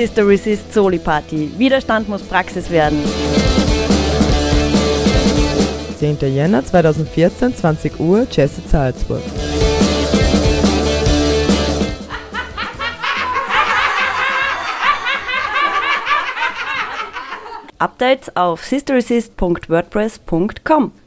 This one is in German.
Sister Resist Soli Party. Widerstand muss Praxis werden. 10. Jänner 2014, 20 Uhr, Jesse Salzburg. Updates auf sisterresist.wordpress.com.